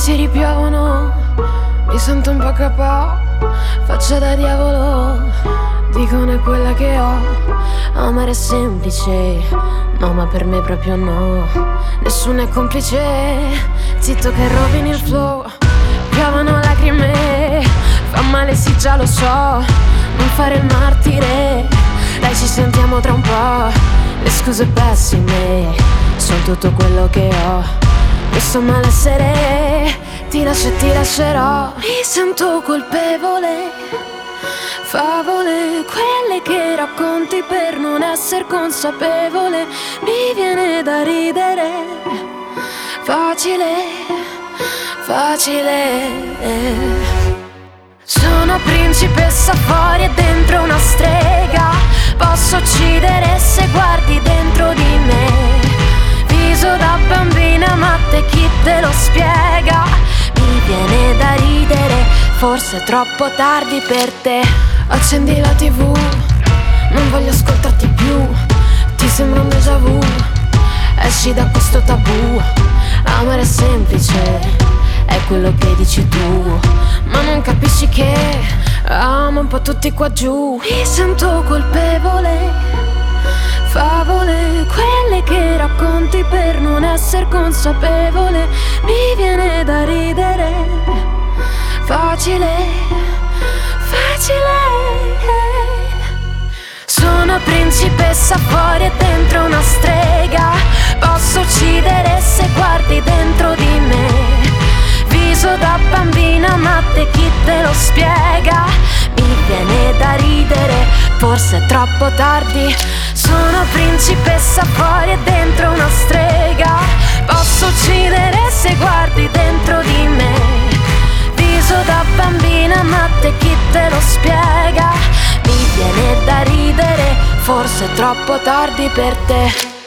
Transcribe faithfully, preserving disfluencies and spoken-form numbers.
pensieri piovono, mi sento un po' capo, faccia da diavolo, dicono è quella che ho. Amare è semplice, no ma per me proprio no. Nessuno è complice, zitto che rovini il flow. Piovono lacrime, fa male sì già lo so, non fare il martire, dai ci sentiamo tra un po'. Le scuse pessime, sono tutto quello che ho. Questo malessere ti lascio e ti lascerò. Mi sento colpevole, favole, quelle che racconti per non essere consapevole. Mi viene da ridere, facile, facile. Sono principessa fuori e dentro una strega. Posso uccidere se guardi dentro di me. Viso da bambina ma te chi te lo spiega? Mi viene da ridere, forse è troppo tardi per te. Accendi la tivù, non voglio ascoltarti più. Ti sembra un déjà vu, esci da questo tabù. Amare è semplice, è quello che dici tu, ma non capisci che amo un po' tutti qua giù. Mi sento colpevole, favole, quelle che racconti per non essere consapevole. Mi viene da ridere, facile, facile. Sono principessa fuori e dentro una strega. Posso uccidere se guardi dentro di me. Viso da bambina ma te chi te lo spiega? Mi viene da ridere, forse è troppo tardi. Sono principessa fuori e dentro una strega. Posso uccidere se guardi dentro di me. Viso da bambina ma te chi te lo spiega? Mi viene da ridere, forse è troppo tardi per te.